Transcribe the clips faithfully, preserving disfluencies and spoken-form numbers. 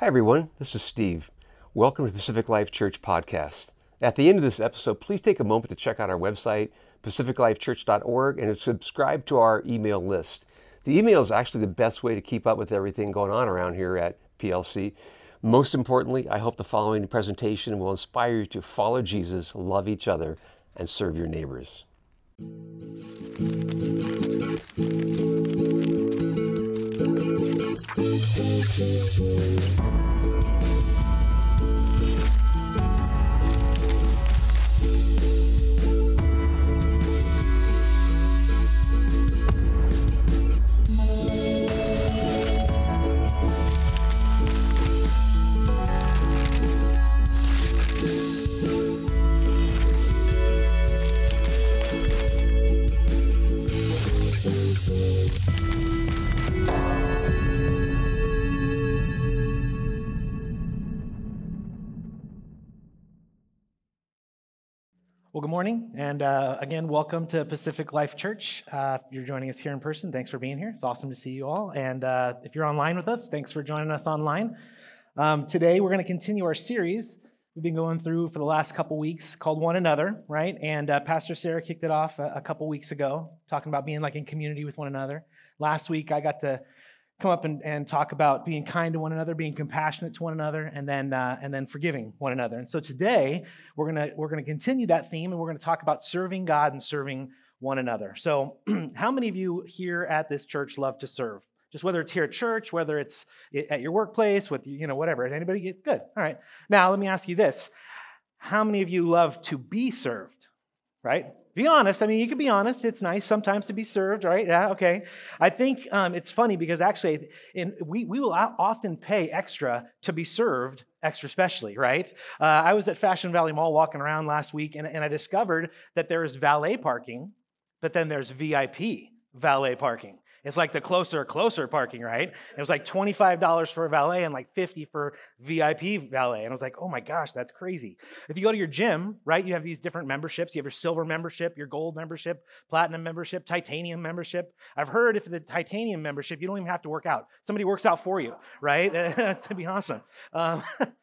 Hi everyone, this is Steve. Welcome to Pacific Life Church Podcast. At the end of this episode, please take a moment to check out our website, pacific life church dot org, and subscribe to our email list. The email is actually the best way to keep up with everything going on around here at P L C. Most importantly, I hope the following presentation will inspire you to follow Jesus, love each other, and serve your neighbors. Well, good morning, and uh, again, welcome to Pacific Life Church. Uh, if you're joining us here in person, thanks for being here. It's awesome to see you all. And uh, if you're online with us, thanks for joining us online. Um, today, we're going to continue our series we've been going through for the last couple weeks called One Another, right? And uh, Pastor Sarah kicked it off a, a couple weeks ago, talking about being like in community with one another. Last week, I got to come up and, and talk about being kind to one another, being compassionate to one another, and then uh, and then forgiving one another. And so today we're gonna we're gonna continue that theme, and we're gonna talk about serving God and serving one another. So, how many of you here at this church love to serve? Just whether it's here at church, whether it's at your workplace, with you know whatever. Anybody get good? All right. Now let me ask you this: how many of you love to be served? Right? Be honest. I mean, you can be honest. It's nice sometimes to be served, right? Yeah, okay. I think um, it's funny because actually, in, we, we will often pay extra to be served, extra specially, right? Uh, I was at Fashion Valley Mall walking around last week, and, and I discovered that there is valet parking, but then there's V I P valet parking. It's like the closer, closer parking, right? It was like twenty-five dollars for a valet and like fifty dollars for V I P valet. And I was like, oh my gosh, that's crazy. If you go to your gym, right, you have these different memberships. You have your silver membership, your gold membership, platinum membership, titanium membership. I've heard if the titanium membership, you don't even have to work out. Somebody works out for you, right? That's going to be awesome. Um,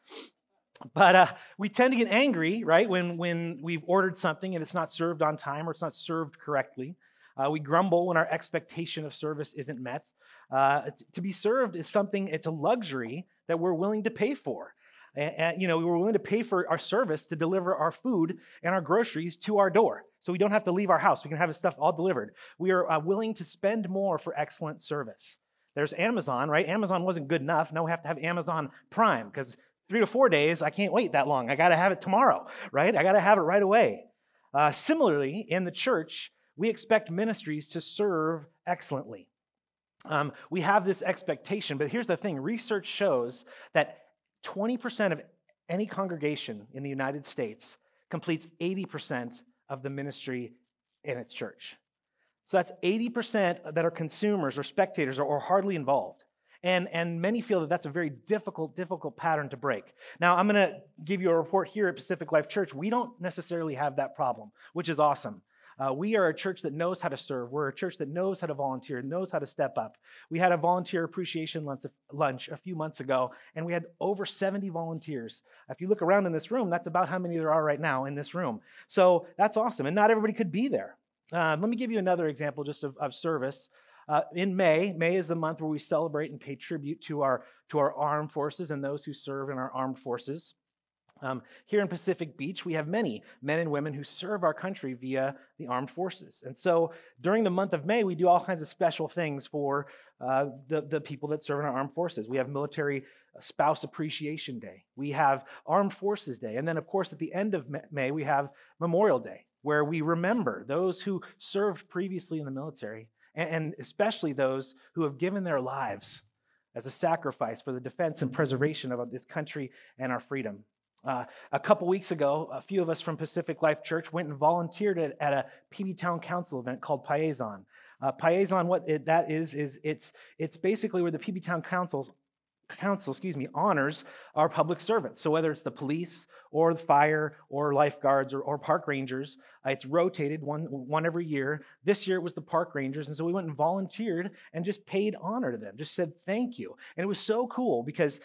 But uh, we tend to get angry, right, when, when we've ordered something and it's not served on time or it's not served correctly. Uh, we grumble when our expectation of service isn't met. Uh, to be served is something, it's a luxury that we're willing to pay for. And, and, you know, we're willing to pay for our service to deliver our food and our groceries to our door. So we don't have to leave our house. We can have the stuff all delivered. We are uh, willing to spend more for excellent service. There's Amazon, right? Amazon wasn't good enough. Now we have to have Amazon Prime because three to four days, I can't wait that long. I got to have it tomorrow, right? I got to have it right away. Uh, similarly, in the church, we expect ministries to serve excellently. Um, we have this expectation, but here's the thing. Research shows that twenty percent of any congregation in the United States completes eighty percent of the ministry in its church. So that's eighty percent that are consumers or spectators or, or hardly involved. And, and many feel that that's a very difficult, difficult pattern to break. Now, I'm going to give you a report here at Pacific Life Church. We don't necessarily have that problem, which is awesome. Uh, we are a church that knows how to serve. We're a church that knows how to volunteer, knows how to step up. We had a volunteer appreciation lunch, lunch a few months ago, and we had over seventy volunteers. If you look around in this room, that's about how many there are right now in this room. So that's awesome, and not everybody could be there. Uh, let me give you another example just of, of service. Uh, in May, May is the month where we celebrate and pay tribute to our, to our armed forces and those who serve in our armed forces. Um, here in Pacific Beach, we have many men and women who serve our country via the armed forces. And so during the month of May, we do all kinds of special things for uh, the, the people that serve in our armed forces. We have Military Spouse Appreciation Day. We have Armed Forces Day. And then, of course, at the end of May, we have Memorial Day, where we remember those who served previously in the military, and especially those who have given their lives as a sacrifice for the defense and preservation of this country and our freedom. Uh, a couple weeks ago, a few of us from Pacific Life Church went and volunteered at, at a P B Town Council event called Paezon. Uh, Paezon, what it, that is, is it's it's basically where the P B Town Councils council, excuse me, honors our public servants. So whether it's the police or the fire or lifeguards or, or park rangers, uh, it's rotated one, one every year. This year it was the park rangers. And so we went and volunteered and just paid honor to them, just said thank you. And it was so cool because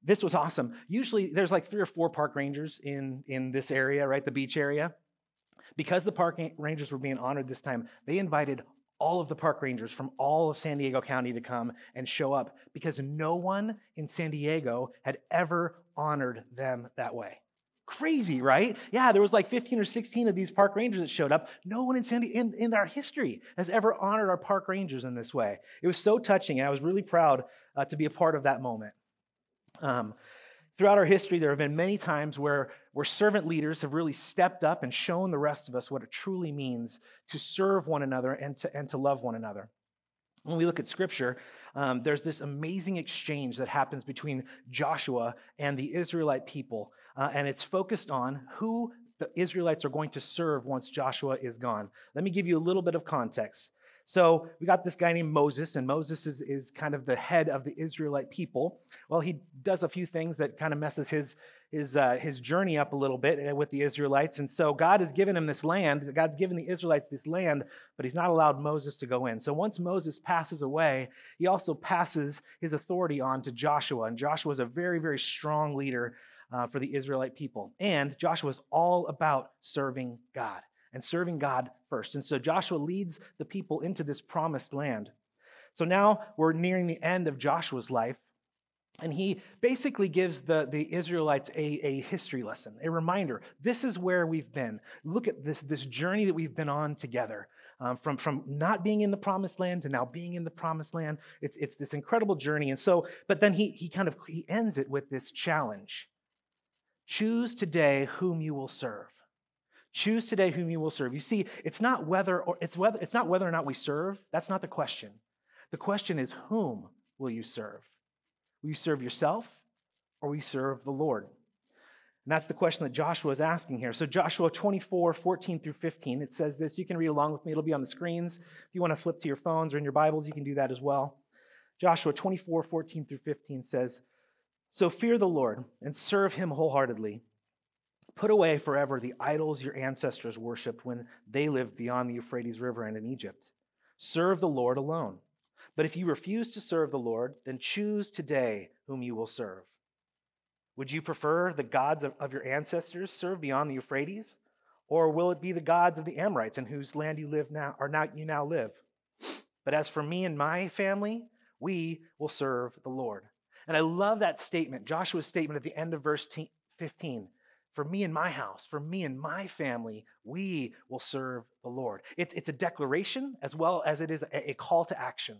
this was awesome. Usually there's like three or four park rangers in, in this area, right? The beach area. Because the park rangers were being honored this time, they invited all of the park rangers from all of San Diego County to come and show up because no one in San Diego had ever honored them that way. Crazy, right? Yeah, there was like fifteen or sixteen of these park rangers that showed up. No one in San Diego, in, in our history has ever honored our park rangers in this way. It was so touching, and I was really proud uh, to be a part of that moment. Um, Throughout our history, there have been many times where, where servant leaders have really stepped up and shown the rest of us what it truly means to serve one another and to, and to love one another. When we look at Scripture, um, there's this amazing exchange that happens between Joshua and the Israelite people, uh, and it's focused on who the Israelites are going to serve once Joshua is gone. Let me give you a little bit of context. So we got this guy named Moses, and Moses is, is kind of the head of the Israelite people. Well, he does a few things that kind of messes his, his, uh, his journey up a little bit with the Israelites. And so God has given him this land. God's given the Israelites this land, but he's not allowed Moses to go in. So once Moses passes away, he also passes his authority on to Joshua. And Joshua is a very, very strong leader uh, for the Israelite people. And Joshua is all about serving God. And serving God first. And so Joshua leads the people into this promised land. So now we're nearing the end of Joshua's life, and he basically gives the, the Israelites a, a history lesson, a reminder. This is where we've been. Look at this, this journey that we've been on together, um, from, from not being in the promised land to now being in the promised land. It's, it's this incredible journey. And so, but then he, he kind of he ends it with this challenge. Choose today whom you will serve. Choose today whom you will serve. You see, it's not whether or it's whether it's not whether or not we serve. That's not the question. The question is, whom will you serve? Will you serve yourself, or will you serve the Lord? And that's the question that Joshua is asking here. So Joshua twenty-four, fourteen through fifteen, it says this. You can read along with me. It'll be on the screens. If you want to flip to your phones or in your Bibles, you can do that as well. Joshua twenty-four, fourteen through fifteen says, "So fear the Lord and serve him wholeheartedly. Put away forever the idols your ancestors worshipped when they lived beyond the Euphrates River and in Egypt. Serve the Lord alone. But if you refuse to serve the Lord, then choose today whom you will serve. Would you prefer the gods of, of your ancestors serve beyond the Euphrates? Or will it be the gods of the Amorites in whose land you live now, or now you now live? But as for me and my family, we will serve the Lord." And I love that statement, Joshua's statement at the end of verse fifteen. For me and my house, for me and my family, we will serve the Lord. It's, it's a declaration as well as it is a, a call to action.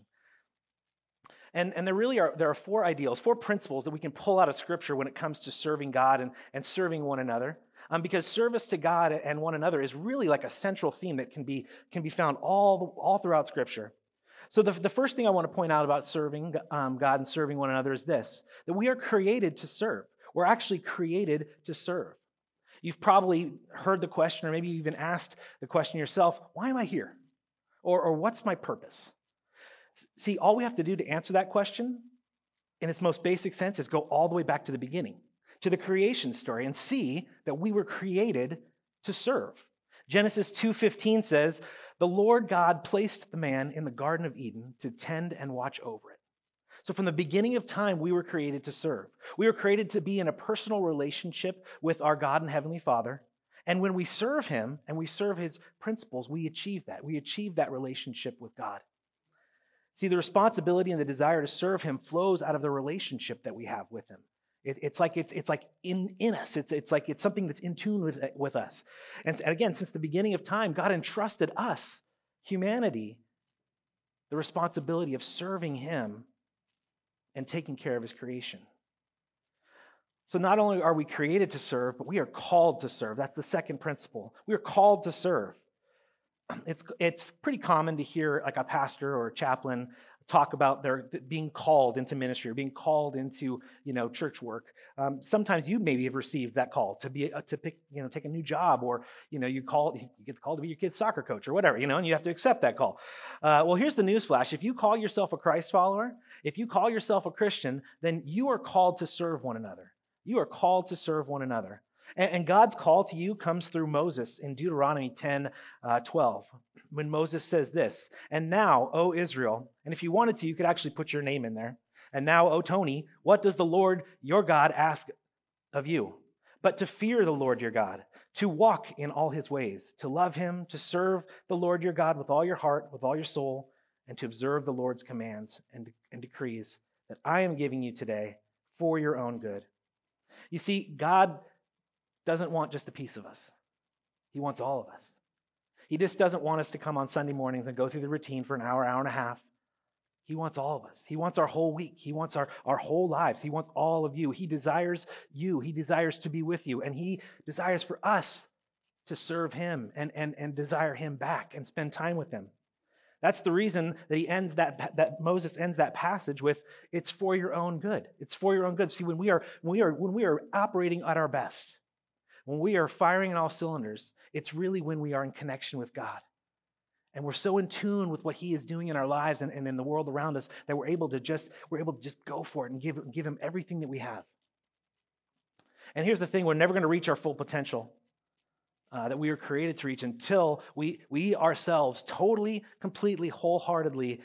And, and there really are, there are four ideals, four principles that we can pull out of Scripture when it comes to serving God and, and serving one another. Um, because service to God and one another is really like a central theme that can be, can be found all, all throughout Scripture. So the, the first thing I want to point out about serving um, God and serving one another is this, that we are created to serve. We're actually created to serve. You've probably heard the question, or maybe you even asked the question yourself, why am I here? Or, or what's my purpose? See, all we have to do to answer that question, in its most basic sense, is go all the way back to the beginning, to the creation story, and see that we were created to serve. Genesis two fifteen says, "The Lord God placed the man in the Garden of Eden to tend and watch over it." So from the beginning of time, we were created to serve. We were created to be in a personal relationship with our God and Heavenly Father. And when we serve Him and we serve His principles, we achieve that. We achieve that relationship with God. See, the responsibility and the desire to serve Him flows out of the relationship that we have with Him. It, it's like it's it's like in, in us. It's, it's like it's something that's in tune with, with us. And, and again, since the beginning of time, God entrusted us, humanity, the responsibility of serving Him and taking care of His creation. So not only are we created to serve, but we are called to serve. That's the second principle. We are called to serve. It's, it's pretty common to hear like a pastor or a chaplain talk about their being called into ministry or being called into, you know, church work. Um, sometimes you maybe have received that call to be to pick, you know, take a new job, or you know, you call you get the call to be your kid's soccer coach or whatever, you know, and you have to accept that call. Uh, well, here's the news flash: if you call yourself a Christ follower, if you call yourself a Christian, then you are called to serve one another. You are called to serve one another. And, and God's call to you comes through Moses in Deuteronomy ten, uh, twelve. When Moses says this, "And now, O Israel," and if you wanted to, you could actually put your name in there. And now, O Tony, what does the Lord your God ask of you? But to fear the Lord your God, to walk in all his ways, to love him, to serve the Lord your God with all your heart, with all your soul, and to observe the Lord's commands and, and decrees that I am giving you today for your own good. You see, God doesn't want just a piece of us. He wants all of us. He just doesn't want us to come on Sunday mornings and go through the routine for an hour, hour and a half. He wants all of us. He wants our whole week. He wants our, our whole lives. He wants all of you. He desires you. He desires to be with you. And he desires for us to serve him and, and, and desire him back and spend time with him. That's the reason that he ends that, that Moses ends that passage with, it's for your own good. It's for your own good. See, when we are, when we are, when we are operating at our best, when we are firing on all cylinders, it's really when we are in connection with God. And we're so in tune with what he is doing in our lives and, and in the world around us that we're able to just, we're able to just go for it and give, give him everything that we have. And here's the thing, we're never going to reach our full potential uh, that we were created to reach until we, we ourselves totally, completely, wholeheartedly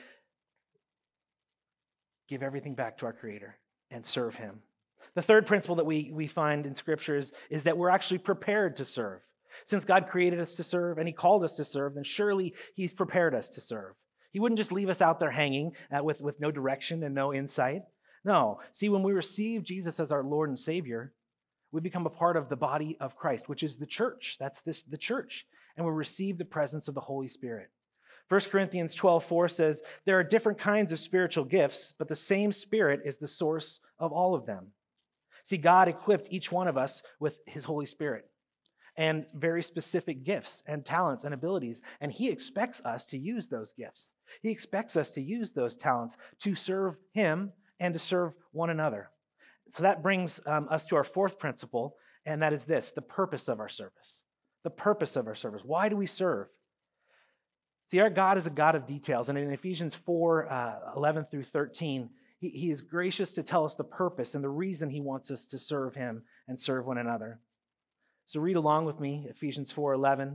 give everything back to our Creator and serve him. The third principle that we, we find in scriptures is that we're actually prepared to serve. Since God created us to serve and he called us to serve, then surely he's prepared us to serve. He wouldn't just leave us out there hanging uh, with, with no direction and no insight. No. See, when we receive Jesus as our Lord and Savior, we become a part of the body of Christ, which is the church. That's this, the church. And we receive the presence of the Holy Spirit. First Corinthians twelve four says, there are different kinds of spiritual gifts, but the same Spirit is the source of all of them. See, God equipped each one of us with his Holy Spirit and very specific gifts and talents and abilities. And he expects us to use those gifts. He expects us to use those talents to serve him and to serve one another. So that brings um, us to our fourth principle, and that is this, the purpose of our service. The purpose of our service. Why do we serve? See, our God is a God of details. And in Ephesians four, uh, eleven through thirteen, he, he is gracious to tell us the purpose and the reason he wants us to serve him and serve one another. So read along with me, Ephesians four eleven.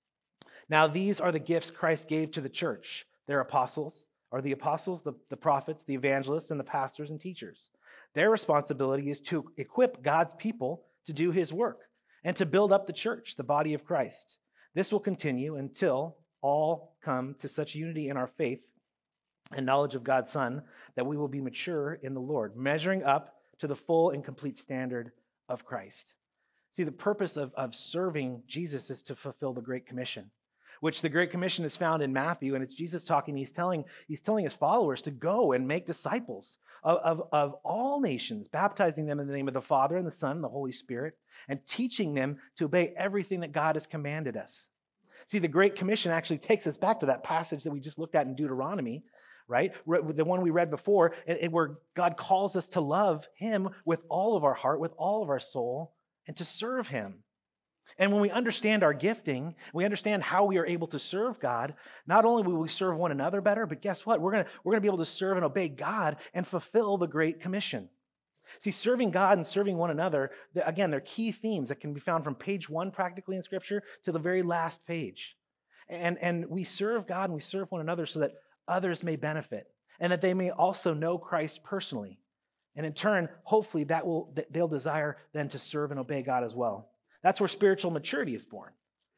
Now these are the gifts Christ gave to the church. Their apostles, or the apostles, the, the prophets, the evangelists, and the pastors and teachers. Their responsibility is to equip God's people to do his work and to build up the church, the body of Christ. This will continue until all come to such unity in our faith and knowledge of God's Son that we will be mature in the Lord, measuring up to the full and complete standard of Christ. See, the purpose of, of serving Jesus is to fulfill the Great Commission, which the Great Commission is found in Matthew, and it's Jesus talking. He's telling, he's telling his followers to go and make disciples of, of, of all nations, baptizing them in the name of the Father and the Son and the Holy Spirit, and teaching them to obey everything that God has commanded us. See, the Great Commission actually takes us back to that passage that we just looked at in Deuteronomy, right? The one we read before, where God calls us to love him with all of our heart, with all of our soul, and to serve him. And when we understand our gifting, we understand how we are able to serve God, not only will we serve one another better, but guess what? We're going to, we're going to be able to serve and obey God and fulfill the Great Commission. See, serving God and serving one another, again, they're key themes that can be found from page one practically in Scripture to the very last page. And, and we serve God and we serve one another so that others may benefit and that they may also know Christ personally. And in turn, hopefully that will they'll desire then to serve and obey God as well. That's where spiritual maturity is born.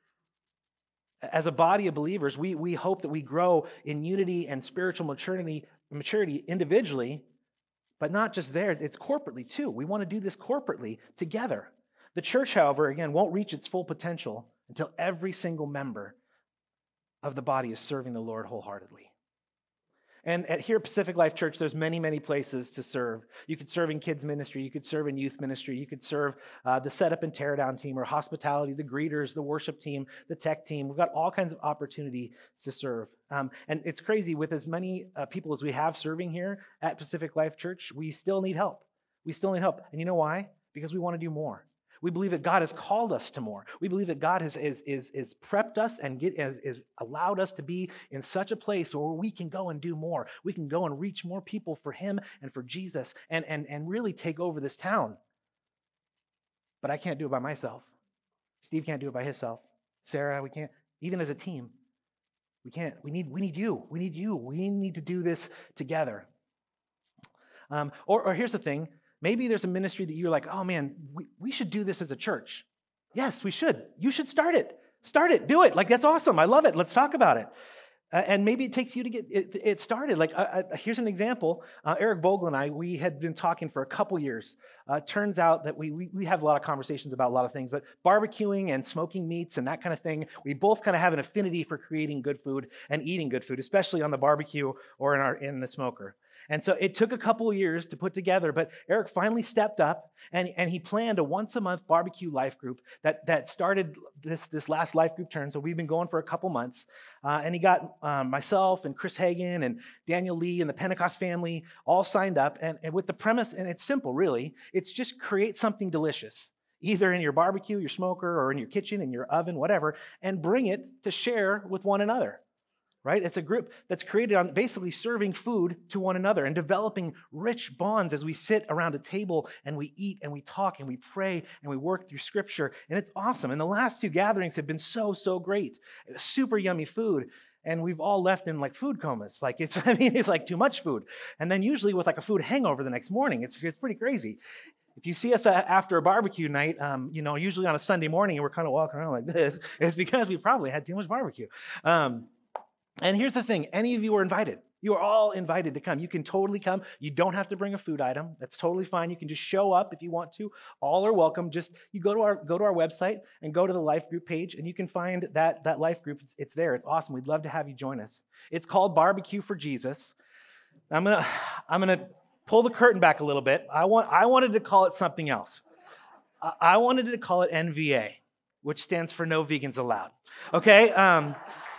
As a body of believers, we, we hope that we grow in unity and spiritual maturity, maturity individually, but not just there, it's corporately too. We want to do this corporately together. The church, however, again, won't reach its full potential until every single member of the body is serving the Lord wholeheartedly. And at here at Pacific Life Church, there's many, many places to serve. You could serve in kids ministry. You could serve in youth ministry. You could serve uh, the setup and tear down team or hospitality, the greeters, the worship team, the tech team. We've got all kinds of opportunity to serve. Um, and it's crazy, with as many uh, people as we have serving here at Pacific Life Church, we still need help. We still need help. And you know why? Because we want to do more. We believe that God has called us to more. We believe that God has is, is, is prepped us and get, has, is allowed us to be in such a place where we can go and do more. We can go and reach more people for him and for Jesus and, and, and really take over this town. But I can't do it by myself. Steve can't do it by himself. Sarah, we can't. Even as a team, we can't. We need, we need you. We need you. We need to do this together. Um, or, or here's the thing. Maybe there's a ministry that you're like, oh man, we, we should do this as a church. Yes, we should. You should start it. Start it. Do it. Like, that's awesome. I love it. Let's talk about it. Uh, and maybe it takes you to get it, it started. Like, uh, uh, here's an example. Uh, Eric Vogel and I, we had been talking for a couple years. Uh, turns out that we, we we have a lot of conversations about a lot of things, but barbecuing and smoking meats and that kind of thing, we both kind of have an affinity for creating good food and eating good food, especially on the barbecue or in our in the smoker. And so it took a couple of years to put together, but Eric finally stepped up and, and he planned a once-a-month barbecue life group that, that started this, this last life group turn. So we've been going for a couple months. Uh, and he got um, myself and Chris Hagan and Daniel Lee and the Pentecost family all signed up. And, and with the premise, and it's simple, really, it's just create something delicious, either in your barbecue, your smoker, or in your kitchen, in your oven, whatever, and bring it to share with one another. Right? It's a group that's created on basically serving food to one another and developing rich bonds as we sit around a table and we eat and we talk and we pray and we work through scripture. And it's awesome. And the last two gatherings have been so, so great. Super yummy food. And we've all left in like food comas. Like it's, I mean, it's like too much food. And then usually with like a food hangover the next morning. It's, it's pretty crazy. If you see us after a barbecue night, um, you know, usually on a Sunday morning and we're kind of walking around like this, it's because we probably had too much barbecue. Um, And here's the thing, any of you are invited. You are all invited to come. You can totally come. You don't have to bring a food item. That's totally fine. You can just show up if you want to. All are welcome. Just you go to our go to our website and go to the life group page, and you can find that, that life group. It's, it's there. It's awesome. We'd love to have you join us. It's called Barbecue for Jesus. I'm gonna I'm gonna pull the curtain back a little bit. I want I wanted to call it something else. I, I wanted to call it N V A, which stands for No Vegans Allowed. Okay. Um,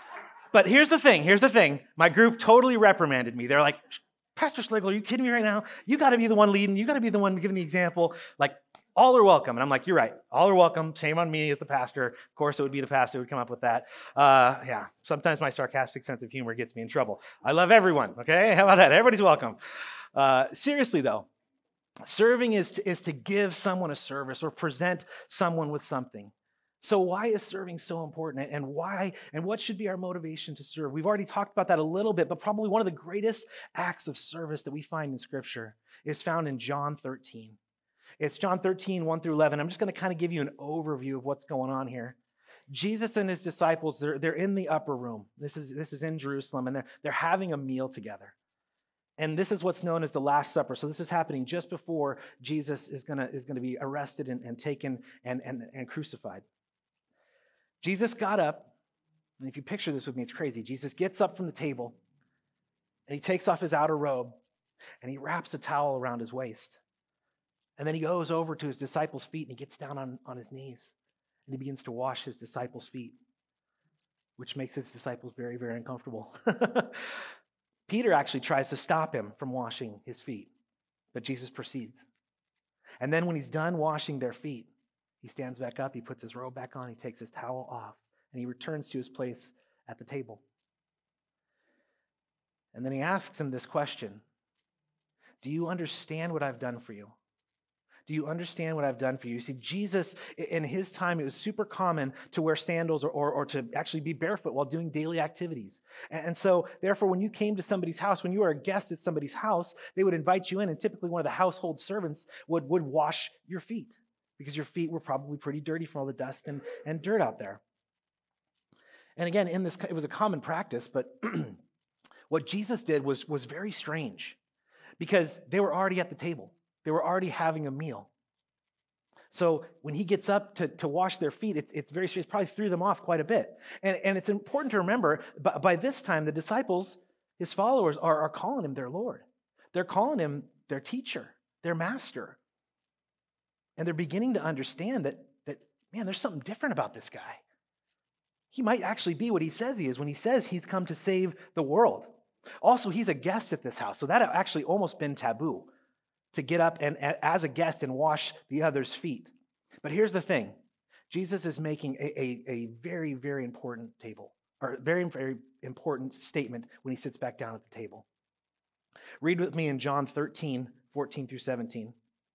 But here's the thing, here's the thing. My group totally reprimanded me. They're like, Pastor Schlegel, are you kidding me right now? You got to be the one leading. You got to be the one giving the example. Like, all are welcome. And I'm like, you're right. All are welcome. Shame on me as the pastor. Of course, it would be the pastor who would come up with that. Uh, yeah, sometimes my sarcastic sense of humor gets me in trouble. I love everyone, okay? How about that? Everybody's welcome. Uh, seriously, though, serving is to, is to give someone a service or present someone with something. So why is serving so important, and why and what should be our motivation to serve? We've already talked about that a little bit, but probably one of the greatest acts of service that we find in Scripture is found in John thirteen. It's John thirteen, one through eleven. I'm just going to kind of give you an overview of what's going on here. Jesus and his disciples, they're, they're in the upper room. This is, this is in Jerusalem, and they're, they're having a meal together. And this is what's known as the Last Supper. So this is happening just before Jesus is going to is going to be arrested and, and taken and, and, and crucified. Jesus got up, and if you picture this with me, it's crazy. Jesus gets up from the table, and he takes off his outer robe, and he wraps a towel around his waist. And then he goes over to his disciples' feet, and he gets down on, on his knees, and he begins to wash his disciples' feet, which makes his disciples very, very uncomfortable. Peter actually tries to stop him from washing his feet, but Jesus proceeds. And then when he's done washing their feet, he stands back up, he puts his robe back on, he takes his towel off, and he returns to his place at the table. And then he asks him this question: do you understand what I've done for you? Do you understand what I've done for you? You see, Jesus, in his time, it was super common to wear sandals or, or, or to actually be barefoot while doing daily activities. And so, therefore, when you came to somebody's house, when you were a guest at somebody's house, they would invite you in, and typically one of the household servants would, would wash your feet, because your feet were probably pretty dirty from all the dust and, and dirt out there. And again, in this, it was a common practice, but what Jesus did was, was very strange, because they were already at the table. They were already having a meal. So when he gets up to, to wash their feet, it's, it's very strange. It probably threw them off quite a bit. And, and it's important to remember, by, by this time, the disciples, his followers, are, are calling him their Lord. They're calling him their teacher, their master. And they're beginning to understand that, that, man, there's something different about this guy. He might actually be what he says he is when he says he's come to save the world. Also, he's a guest at this house, so that had actually almost been taboo, to get up and, as a guest, and wash the other's feet. But here's the thing. Jesus is making a, a, a very, very important table, or very, very important statement when he sits back down at the table. Read with me in John thirteen, fourteen through seventeen.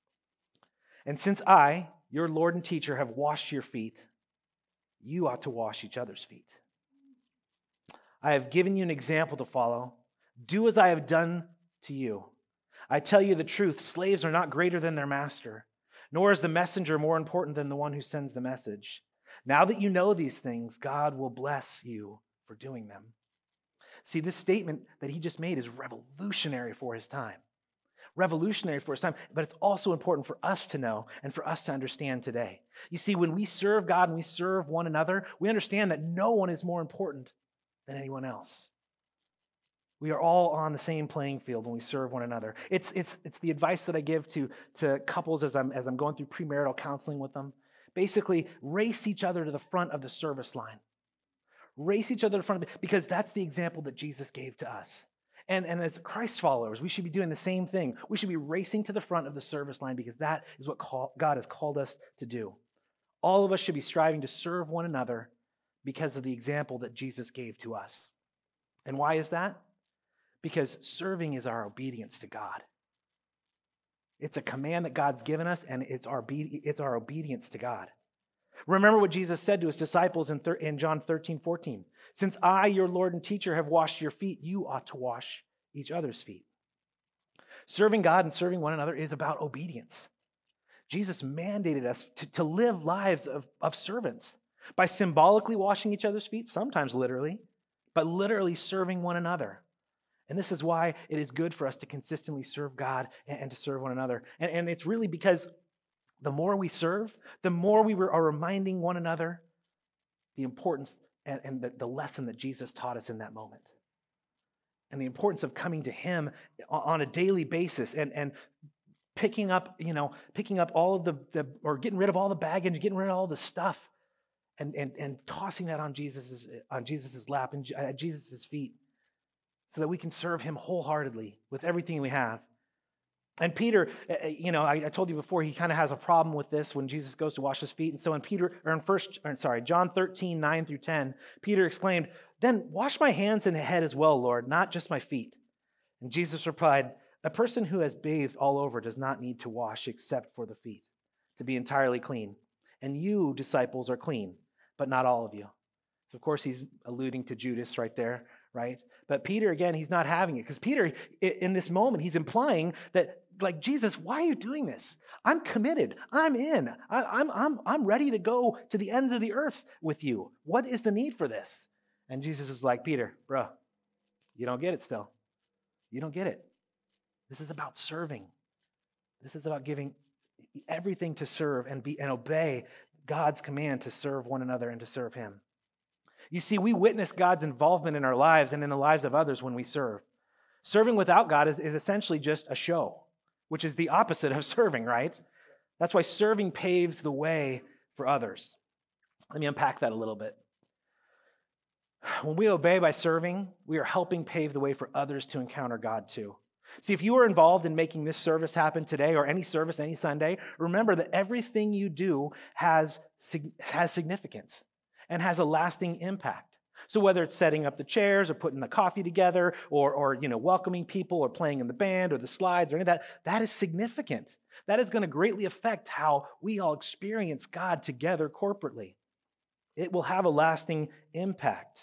And since I, your Lord and teacher, have washed your feet, you ought to wash each other's feet. I have given you an example to follow. Do as I have done to you. I tell you the truth, slaves are not greater than their master, nor is the messenger more important than the one who sends the message. Now that you know these things, God will bless you for doing them. See, this statement that he just made is revolutionary for his time. Revolutionary for his time, but it's also important for us to know and for us to understand today. You see, when we serve God and we serve one another, we understand that no one is more important than anyone else. We are all on the same playing field when we serve one another. It's, it's, it's the advice that I give to, to couples as I'm, as I'm going through premarital counseling with them. Basically, race each other to the front of the service line. Race each other to the front of the, because that's the example that Jesus gave to us. And, and as Christ followers, we should be doing the same thing. We should be racing to the front of the service line because that is what call, God has called us to do. All of us should be striving to serve one another because of the example that Jesus gave to us. And why is that? Because serving is our obedience to God. It's a command that God's given us, and it's our, it's our obedience to God. Remember what Jesus said to his disciples in, thir- in John thirteen fourteen. Since I, your Lord and teacher, have washed your feet, you ought to wash each other's feet. Serving God and serving one another is about obedience. Jesus mandated us to, to live lives of, of servants by symbolically washing each other's feet, sometimes literally, but literally serving one another. And this is why it is good for us to consistently serve God and, and to serve one another. And, and it's really because the more we serve, the more we are reminding one another the importance and, and the, the lesson that Jesus taught us in that moment. And the importance of coming to him on a daily basis and, and picking up, you know, picking up all of the, the, or getting rid of all the baggage, getting rid of all the stuff, and, and, and tossing that on Jesus's, on Jesus's lap and at Jesus's feet, so that we can serve him wholeheartedly with everything we have. And Peter, you know, I, I told you before, he kind of has a problem with this when Jesus goes to wash his feet. And so in Peter, or in first, or sorry, John thirteen, nine through ten, Peter exclaimed, "Then wash my hands and head as well, Lord, not just my feet." And Jesus replied, "A person who has bathed all over does not need to wash except for the feet, to be entirely clean. And you, disciples, are clean, but not all of you." So of course, he's alluding to Judas right there, right? But Peter, again, he's not having it, because Peter, in this moment, he's implying that, like, Jesus, why are you doing this? I'm committed. I'm in. I, I'm, I'm, I'm ready to go to the ends of the earth with you. What is the need for this? And Jesus is like, Peter, bro, you don't get it still. You don't get it. This is about serving. This is about giving everything to serve and be and obey God's command to serve one another and to serve him. You see, we witness God's involvement in our lives and in the lives of others when we serve. Serving without God is, is essentially just a show, which is the opposite of serving, right? That's why serving paves the way for others. Let me unpack that a little bit. When we obey by serving, we are helping pave the way for others to encounter God too. See, if you are involved in making this service happen today or any service, any Sunday, remember that everything you do has, has significance and has a lasting impact. So whether it's setting up the chairs or putting the coffee together or, or you know, welcoming people or playing in the band or the slides or any of that, that is significant. That is going to greatly affect how we all experience God together corporately. It will have a lasting impact.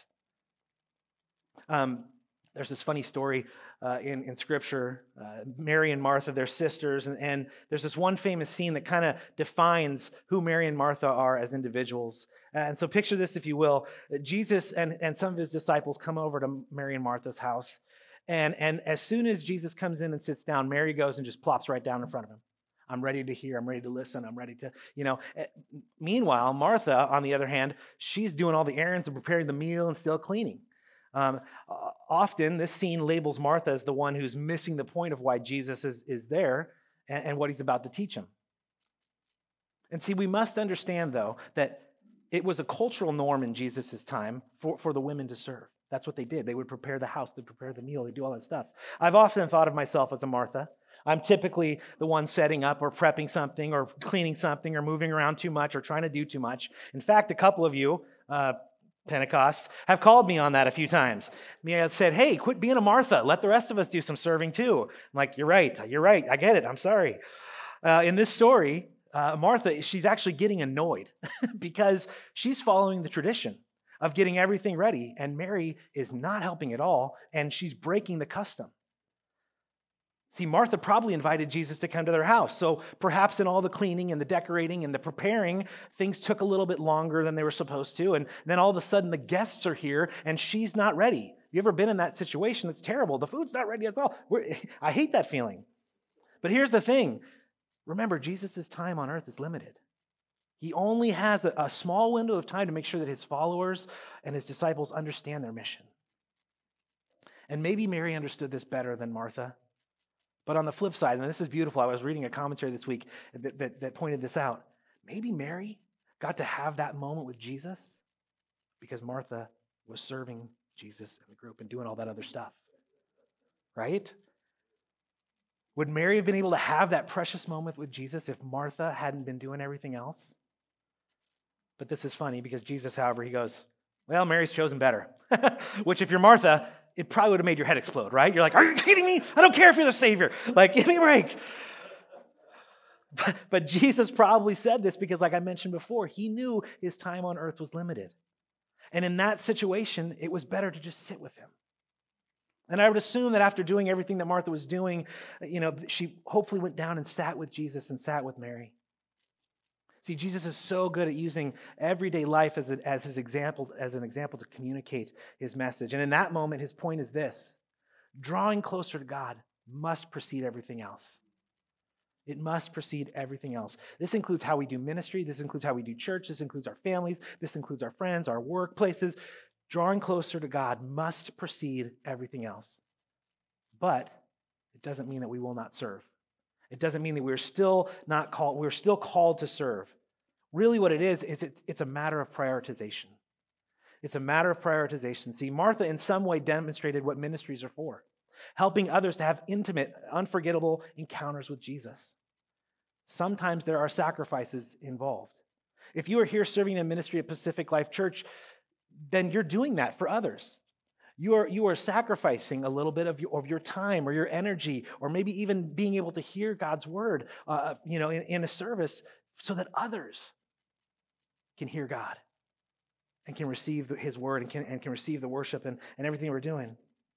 Um, there's this funny story uh, in, in Scripture. Uh, Mary and Martha, they're sisters, and, and there's this one famous scene that kind of defines who Mary and Martha are as individuals. And so picture this, if you will. Jesus and, and some of his disciples come over to Mary and Martha's house, and, and as soon as Jesus comes in and sits down, Mary goes and just plops right down in front of him. I'm ready to hear. I'm ready to listen. I'm ready to, you know. Meanwhile, Martha, on the other hand, she's doing all the errands and preparing the meal and still cleaning. Um, often, this scene labels Martha as the one who's missing the point of why Jesus is, is there and, and what he's about to teach him. And see, we must understand, though, that it was a cultural norm in Jesus' time for, for the women to serve. That's what they did. They would prepare the house, they'd prepare the meal, they'd do all that stuff. I've often thought of myself as a Martha. I'm typically the one setting up or prepping something or cleaning something or moving around too much or trying to do too much. In fact, a couple of you, uh, Pentecost, have called me on that a few times. Me have said, hey, quit being a Martha. Let the rest of us do some serving too. I'm like, you're right. You're right. I get it. I'm sorry. Uh, in this story, uh, Martha, she's actually getting annoyed because she's following the tradition of getting everything ready, and Mary is not helping at all, and she's breaking the custom. See, Martha probably invited Jesus to come to their house. So perhaps in all the cleaning and the decorating and the preparing, things took a little bit longer than they were supposed to. And then all of a sudden the guests are here and she's not ready. You ever been in that situation? It's terrible. The food's not ready at all. We're, I hate that feeling. But here's the thing. Remember, Jesus' time on earth is limited. He only has a, a small window of time to make sure that his followers and his disciples understand their mission. And maybe Mary understood this better than Martha. But on the flip side, and this is beautiful, I was reading a commentary this week that, that, that pointed this out. Maybe Mary got to have that moment with Jesus because Martha was serving Jesus in the group and doing all that other stuff. Right? Would Mary have been able to have that precious moment with Jesus if Martha hadn't been doing everything else? But this is funny because Jesus, however, he goes, well, Mary's chosen better. Which if you're Martha, it probably would have made your head explode, right? You're like, are you kidding me? I don't care if you're the Savior. Like, give me a break. But, but Jesus probably said this because, like I mentioned before, he knew his time on earth was limited. And in that situation, it was better to just sit with him. And I would assume that after doing everything that Martha was doing, you know, she hopefully went down and sat with Jesus and sat with Mary. See, Jesus is so good at using everyday life as, a, as his example, as an example to communicate his message. And in that moment, his point is this: drawing closer to God must precede everything else. It must precede everything else. This includes how we do ministry. This includes how we do church. This includes our families. This includes our friends, our workplaces. Drawing closer to God must precede everything else. But it doesn't mean that we will not serve. It doesn't mean that we're still not called, we're still called to serve. Really what it is, is it's, it's a matter of prioritization. It's a matter of prioritization. See, Martha in some way demonstrated what ministries are for, helping others to have intimate, unforgettable encounters with Jesus. Sometimes there are sacrifices involved. If you are here serving in ministry at Pacific Life Church, then you're doing that for others. You are, you are sacrificing a little bit of your, of your time or your energy, or maybe even being able to hear God's word uh, you know, in, in a service so that others can hear God and can receive his word and can, and can receive the worship and, and everything we're doing.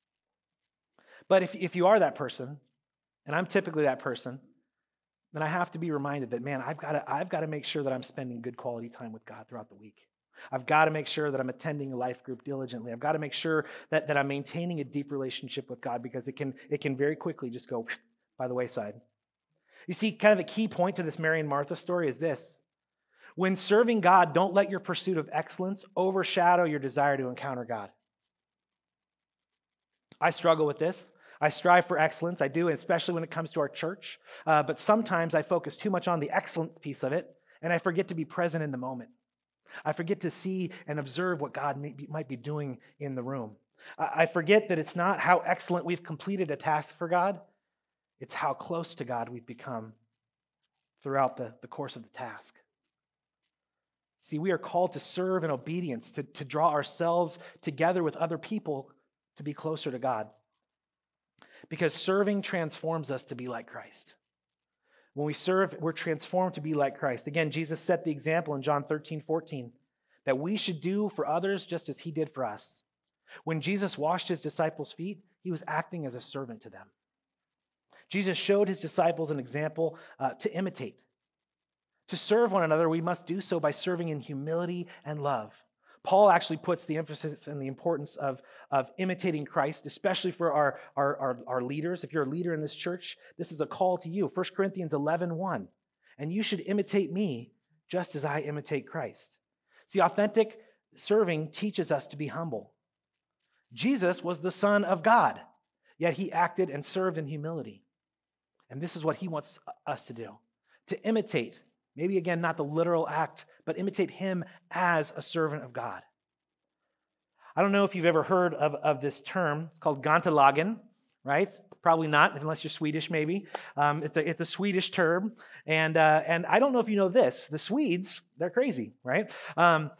But if, if you are that person, and I'm typically that person, then I have to be reminded that, man, I've got to, I've got to make sure that I'm spending good quality time with God throughout the week. I've got to make sure that I'm attending a life group diligently. I've got to make sure that, that I'm maintaining a deep relationship with God, because it can, it can very quickly just go by the wayside. You see, kind of the key point to this Mary and Martha story is this: when serving God, don't let your pursuit of excellence overshadow your desire to encounter God. I struggle with this. I strive for excellence. I do, especially when it comes to our church. Uh, but sometimes I focus too much on the excellence piece of it, and I forget to be present in the moment. I forget to see and observe what God may be, might be doing in the room. I forget that it's not how excellent we've completed a task for God, it's how close to God we've become throughout the, the course of the task. See, we are called to serve in obedience, to, to draw ourselves together with other people to be closer to God. Because serving transforms us to be like Christ. When we serve, we're transformed to be like Christ. Again, Jesus set the example in John thirteen fourteen that we should do for others just as he did for us. When Jesus washed his disciples' feet, he was acting as a servant to them. Jesus showed his disciples an example uh, to imitate. To serve one another, we must do so by serving in humility and love. Paul actually puts the emphasis and the importance of, of imitating Christ, especially for our, our, our, our leaders. If you're a leader in this church, this is a call to you. First Corinthians eleven one. And you should imitate me just as I imitate Christ. See, authentic serving teaches us to be humble. Jesus was the Son of God, yet he acted and served in humility. And this is what he wants us to do, to imitate. Maybe, again, not the literal act, but imitate him as a servant of God. I don't know if you've ever heard of, of this term. It's called Gantelagen, right? Probably not, unless you're Swedish, maybe. Um, it's, a, it's a Swedish term. And, uh, and I don't know if you know this. The Swedes, they're crazy, right? Um,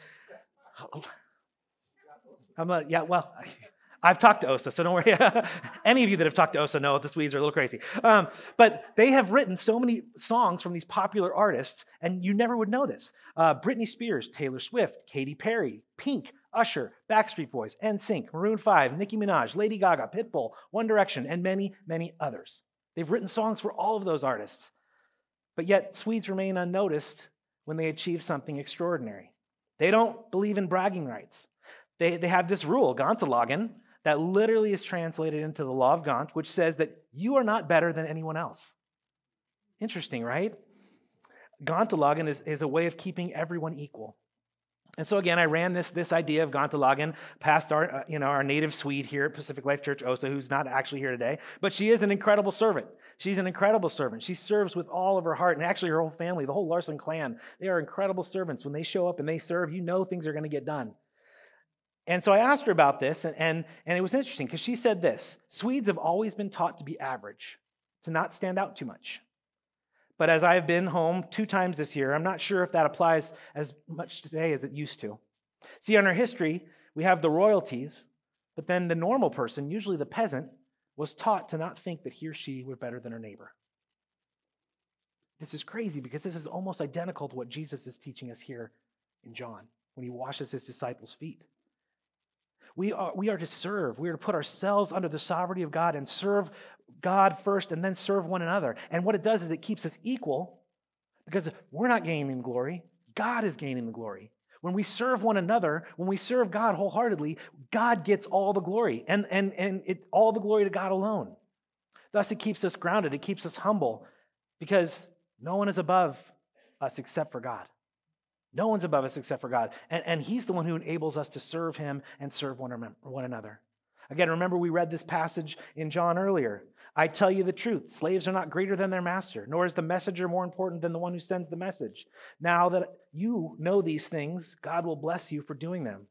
I'm not, yeah, well... I've talked to Osa, so don't worry. Any of you that have talked to Osa know the Swedes are a little crazy. Um, but they have written so many songs from these popular artists, and you never would know this. Uh, Britney Spears, Taylor Swift, Katy Perry, Pink, Usher, Backstreet Boys, N Sync, Maroon five, Nicki Minaj, Lady Gaga, Pitbull, One Direction, and many, many others. They've written songs for all of those artists. But yet, Swedes remain unnoticed when they achieve something extraordinary. They don't believe in bragging rights. They, they have this rule, Gantelagen, that literally is translated into the law of Gant, which says that you are not better than anyone else. Interesting, right? Gantelagen is, is a way of keeping everyone equal. And so again, I ran this, this idea of Gantelagen past our, uh, you know, our native Swede here at Pacific Life Church, Osa, who's not actually here today, but she is an incredible servant. She's an incredible servant. She serves with all of her heart, and actually her whole family, the whole Larson clan, they are incredible servants. When they show up and they serve, you know things are going to get done. And so I asked her about this, and, and, and it was interesting because she said this: Swedes have always been taught to be average, to not stand out too much. But as I've been home two times this year, I'm not sure if that applies as much today as it used to. See, in our history, we have the royalties, but then the normal person, usually the peasant, was taught to not think that he or she were better than her neighbor. This is crazy because this is almost identical to what Jesus is teaching us here in John when he washes his disciples' feet. We are, we are to serve. We are to put ourselves under the sovereignty of God and serve God first and then serve one another. And what it does is it keeps us equal because we're not gaining the glory. God is gaining the glory. When we serve one another, when we serve God wholeheartedly, God gets all the glory and, and, and it, all the glory to God alone. Thus, it keeps us grounded. It keeps us humble because no one is above us except for God. No one's above us except for God. And, and he's the one who enables us to serve him and serve one, one another. Again, remember we read this passage in John earlier. I tell you the truth, slaves are not greater than their master, nor is the messenger more important than the one who sends the message. Now that you know these things, God will bless you for doing them.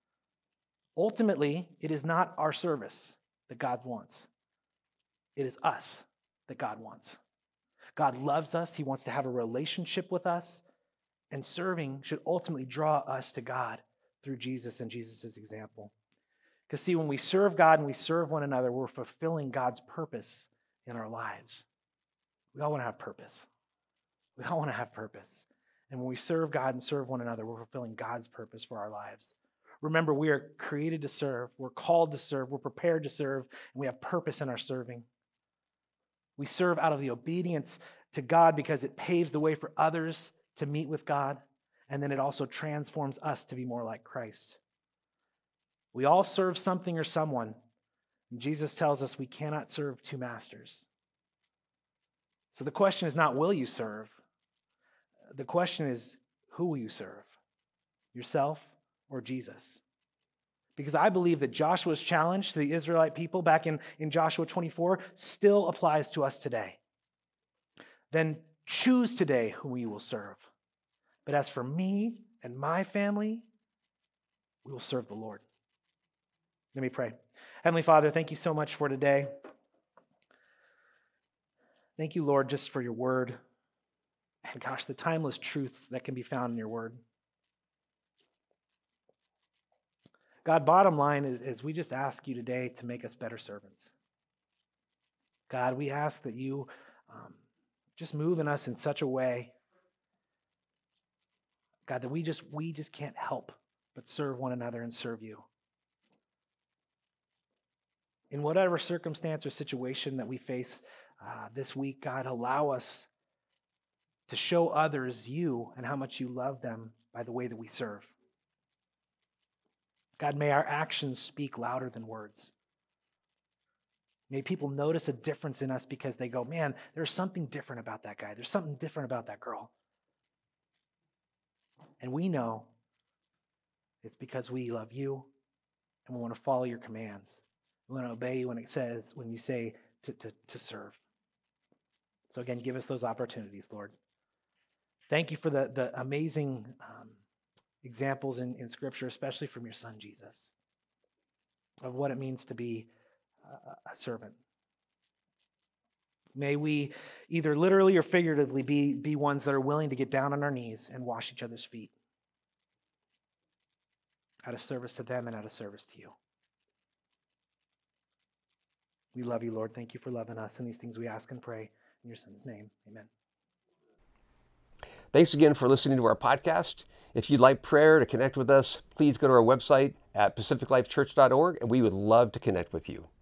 Ultimately, it is not our service that God wants. It is us that God wants. God loves us. He wants to have a relationship with us. And serving should ultimately draw us to God through Jesus and Jesus' example. Because see, when we serve God and we serve one another, we're fulfilling God's purpose in our lives. We all want to have purpose. We all want to have purpose. And when we serve God and serve one another, we're fulfilling God's purpose for our lives. Remember, we are created to serve. We're called to serve. We're prepared to serve. And we have purpose in our serving. We serve out of the obedience to God because it paves the way for others to meet with God, and then it also transforms us to be more like Christ. We all serve something or someone, and Jesus tells us we cannot serve two masters. So the question is not, will you serve? The question is, who will you serve? Yourself or Jesus? Because I believe that Joshua's challenge to the Israelite people back in, in Joshua twenty-four still applies to us today. Then choose today who you will serve. But as for me and my family, we will serve the Lord. Let me pray. Heavenly Father, thank you so much for today. Thank you, Lord, just for your word. And gosh, the timeless truths that can be found in your word. God, bottom line is, is we just ask you today to make us better servants. God, we ask that you um, just move in us in such a way, God, that we just we just can't help but serve one another and serve you. In whatever circumstance or situation that we face uh, this week, God, allow us to show others you and how much you love them by the way that we serve. God, may our actions speak louder than words. May people notice a difference in us because they go, man, there's something different about that guy. There's something different about that girl. And we know it's because we love you and we want to follow your commands. We want to obey you when it says, when you say to, to, to serve. So again, give us those opportunities, Lord. Thank you for the, the amazing um, examples in, in Scripture, especially from your son, Jesus, of what it means to be a, a servant. May we either literally or figuratively be, be ones that are willing to get down on our knees and wash each other's feet out of service to them and out of service to you. We love you, Lord. Thank you for loving us. And these things we ask and pray in your son's name. Amen. Thanks again for listening to our podcast. If you'd like prayer to connect with us, please go to our website at pacific life church dot org, and we would love to connect with you.